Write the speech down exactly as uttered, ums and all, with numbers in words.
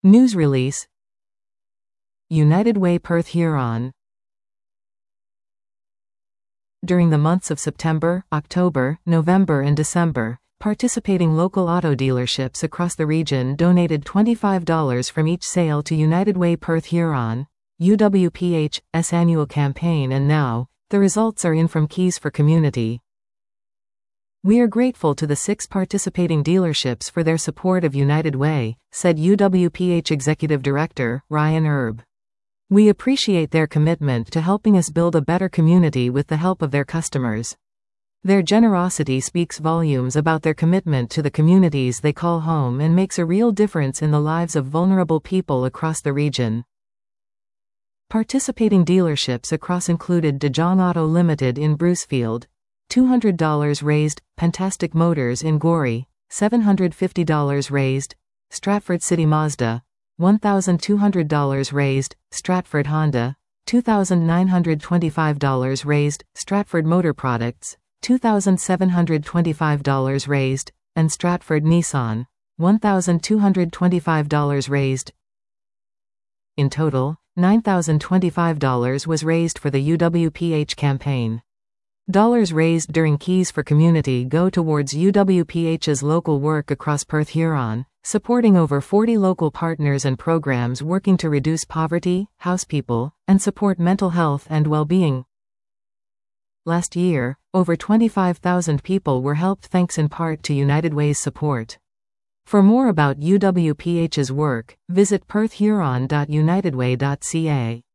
News release. United Way Perth Huron. During the months of September, October, November and December, participating local auto dealerships across the region donated twenty-five dollars from each sale to United Way Perth Huron, U W P H's annual campaign, and now, the results are in from Keys for Community. We are grateful to the six participating dealerships for their support of United Way, said U W P H Executive Director, Ryan Erb. We appreciate their commitment to helping us build a better community with the help of their customers. Their generosity speaks volumes about their commitment to the communities they call home and makes a real difference in the lives of vulnerable people across the region. Participating dealerships across included De Jong Auto Limited in Brucefield, two hundred dollars raised, Fantastic Motors in Gorey, seven hundred fifty dollars raised, Stratford City Mazda, one thousand two hundred dollars raised, Stratford Honda, two thousand nine hundred twenty-five dollars raised, Stratford Motor Products, two thousand seven hundred twenty-five dollars raised, and Stratford Nissan, one thousand two hundred twenty-five dollars raised. In total, nine thousand twenty-five dollars was raised for the U W P H campaign. Dollars raised during Keys for Community go towards U W P H's local work across Perth Huron, supporting over forty local partners and programs working to reduce poverty, house people, and support mental health and well-being. Last year, over twenty-five thousand people were helped thanks in part to United Way's support. For more about U W P H's work, visit perth huron dot united way dot c a.